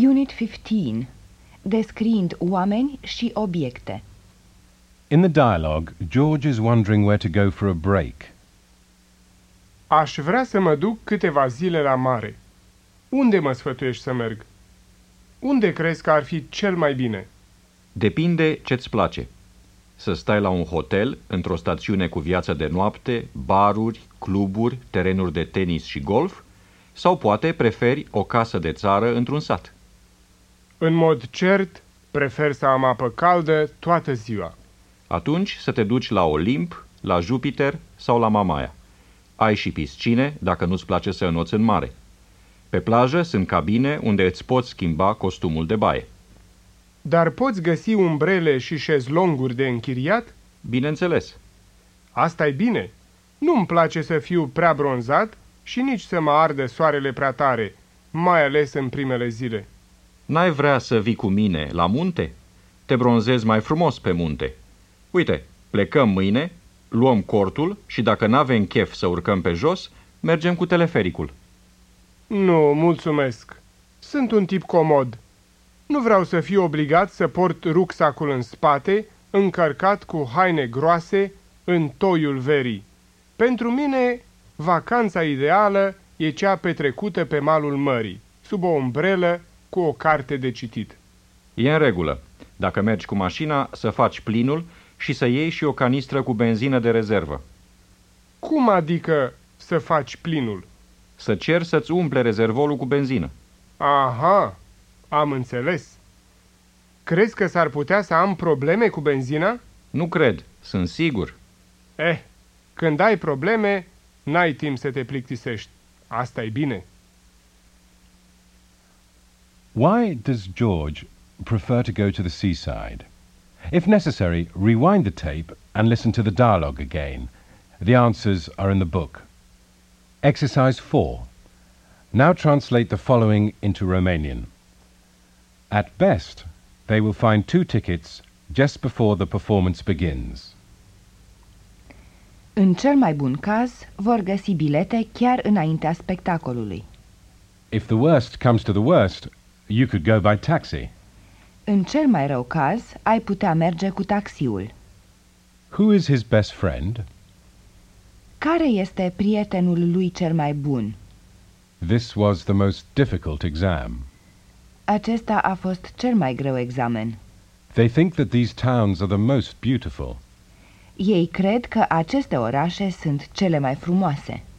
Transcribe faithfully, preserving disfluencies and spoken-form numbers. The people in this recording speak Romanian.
Unit fifteen. Descriind oameni și obiecte. In the dialogue, George is wondering where to go for a break. Aș vrea să mă duc câteva zile la mare. Unde mă sfătuiești să merg? Unde crezi că ar fi cel mai bine? Depinde ce-ți place. Să stai la un hotel, într-o stațiune cu viață de noapte, baruri, cluburi, terenuri de tenis și golf, sau poate preferi o casă de țară într-un sat. În mod cert, prefer să am apă caldă toată ziua. Atunci să te duci la Olimp, la Jupiter sau la Mamaia. Ai și piscine, dacă nu-ți place să înoți în mare. Pe plajă sunt cabine unde îți poți schimba costumul de baie. Dar poți găsi umbrele și șezlonguri de închiriat? Bineînțeles. Asta e bine. Nu-mi place să fiu prea bronzat și nici să mă ardă soarele prea tare, mai ales în primele zile. N-ai vrea să vii cu mine la munte? Te bronzezi mai frumos pe munte. Uite, plecăm mâine, luăm cortul și dacă n-avem chef să urcăm pe jos, mergem cu telefericul. Nu, mulțumesc. Sunt un tip comod. Nu vreau să fiu obligat să port rucsacul în spate, încărcat cu haine groase, în toiul verii. Pentru mine, vacanța ideală e cea petrecută pe malul mării, sub o umbrelă, cu o carte de citit. E în regulă. Dacă mergi cu mașina, să faci plinul și să iei și o canistră cu benzină de rezervă. Cum adică să faci plinul? Să ceri să-ți umple rezervorul cu benzină. Aha, am înțeles. Crezi că s-ar putea să am probleme cu benzina? Nu cred, sunt sigur. Eh, când ai probleme, n-ai timp să te plictisești. Asta e bine. Why does George prefer to go to the seaside? If necessary, rewind the tape and listen to the dialogue again. The answers are in the book. Exercise four. Now translate the following into Romanian. At best, they will find two tickets just before the performance begins. În cel mai bun caz, vor găsi bilete chiar înaintea spectacolului. If the worst comes to the worst, you could go by taxi. În cel mai rău caz, ai putea merge cu taxiul. Who is his best friend? Care este prietenul lui cel mai bun? This was the most difficult exam. Acesta a fost cel mai greu examen. They think that these towns are the most beautiful. Ei cred că aceste orașe sunt cele mai frumoase.